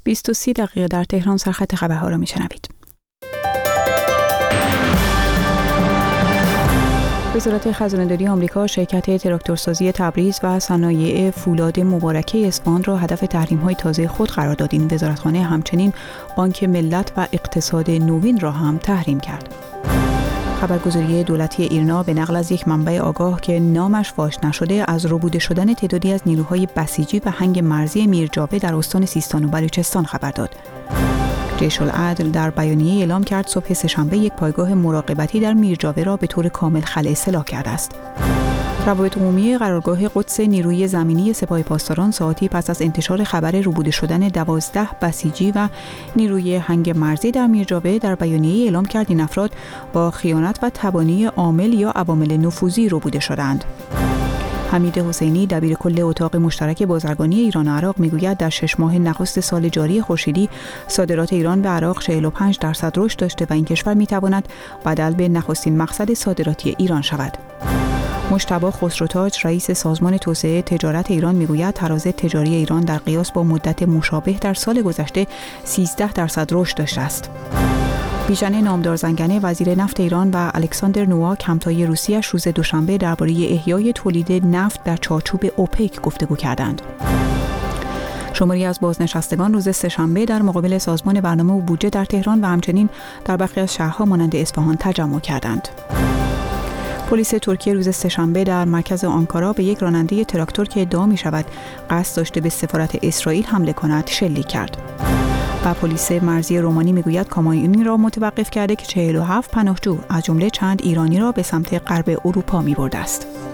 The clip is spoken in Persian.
20:30 در تهران سرخط خبرها را میشنوید. وزارت خزانه‌داری آمریکا شرکت تراکتورسازی تبریز و صنایع فولاد مبارکه اصفهان را هدف تحریم‌های تازه خود قرار داد. این وزارتخانه همچنین بانک ملت و اقتصاد نوین را هم تحریم کرد. خبرگزاری دولتی ایرنا به نقل از یک منبع آگاه که نامش فاش نشده از ربوده شدن تعدادی از نیروهای بسیجی و هنگ مرزی میرجاوه در استان سیستان و بلوچستان خبر داد. جیش العدل در بیانیه اعلام کرد صبح سه‌شنبه یک پایگاه مراقبتی در میرجاوه را به طور کامل خلع اصلاح کرده است. روابط عمومی قرارگاه قدس نیروی زمینی سپاه پاسداران ساعتی پس از انتشار خبر ربوده شدن 12 بسیجی و نیروی هنگ مرزی در میرجاوه در بیانیه اعلام کرد این افراد با خیانت و تبانی عامل یا عوامل نفوذی ربوده شدند. حمید حسینی دبیر کل اتاق مشترک بازرگانی ایران و عراق میگوید در 6 ماه نخست سال جاری خورشیدی صادرات ایران به عراق 45% رشد داشته و این کشور میتواند بدل به نخستین مقصد صادراتی ایران شود. مجتبی خسروتاج رئیس سازمان توسعه تجارت ایران میگوید تراز تجاری ایران در قیاس با مدت مشابه در سال گذشته 13% رشد داشته است. بیژن نامدار زنگنه وزیر نفت ایران و الکساندر نوواک همتای روسیه‌اش روز دوشنبه درباره احیای تولید نفت در چارچوب اوپک گفتگو کردند. شماری از بازنشستگان روز سه‌شنبه در مقابل سازمان برنامه و بودجه در تهران و همچنین در برخی از شهرها مانند اصفهان تجمع کردند. پلیس ترکیه روز سه‌شنبه در مرکز آنکارا به یک راننده تراکتور که ادعا می‌شود قصد داشته به سفارت اسرائیل حمله کند شلیک کرد. و پلیس مرزی رومانی میگوید کامیونی را متوقف کرده که 47 پناهجو از جمله چند ایرانی را به سمت غرب اروپا می‌برده است.